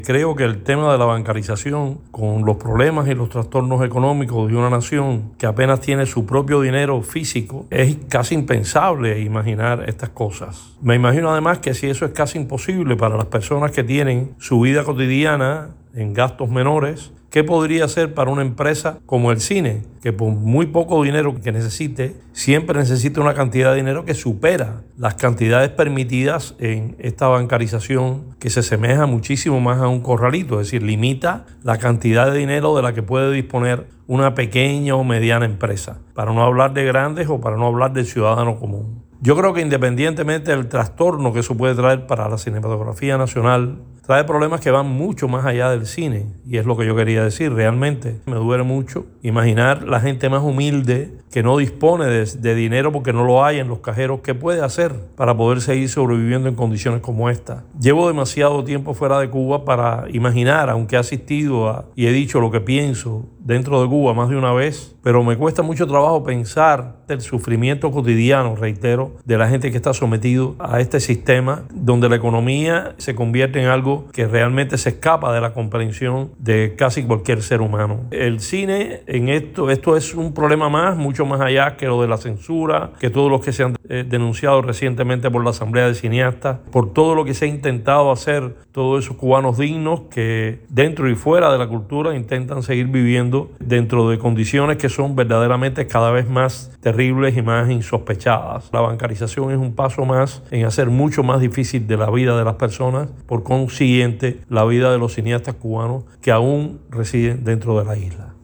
Creo que el tema de la bancarización, con los problemas y los trastornos económicos de una nación que apenas tiene su propio dinero físico, es casi impensable imaginar estas cosas. Me imagino además que si eso es casi imposible para las personas que tienen su vida cotidiana en gastos menores, ¿qué podría hacer para una empresa como el cine, que por muy poco dinero que necesite, siempre necesita una cantidad de dinero que supera las cantidades permitidas en esta bancarización, que se asemeja muchísimo más a un corralito, es decir, limita la cantidad de dinero de la que puede disponer una pequeña o mediana empresa, para no hablar de grandes o para no hablar del ciudadano común? Yo creo que independientemente del trastorno que eso puede traer para la cinematografía nacional, trae problemas que van mucho más allá del cine, y es lo que yo quería decir. Realmente me duele mucho imaginar la gente más humilde que no dispone de dinero porque no lo hay en los cajeros, ¿qué puede hacer para poder seguir sobreviviendo en condiciones como esta? Llevo demasiado tiempo fuera de Cuba para imaginar, aunque he asistido y he dicho lo que pienso dentro de Cuba más de una vez, pero me cuesta mucho trabajo pensar el sufrimiento cotidiano, reitero, de la gente que está sometido a este sistema donde la economía se convierte en algo que realmente se escapa de la comprensión de casi cualquier ser humano. El cine en esto es un problema mucho más allá que lo de la censura, que todos los que se han denunciado recientemente por la Asamblea de Cineastas, por todo lo que se ha intentado hacer, todos esos cubanos dignos que dentro y fuera de la cultura intentan seguir viviendo dentro de condiciones que son verdaderamente cada vez más terribles y más insospechadas. La bancarización es un paso más en hacer mucho más difícil de la vida de las personas, por consiguiente la vida de los cineastas cubanos que aún residen dentro de la isla.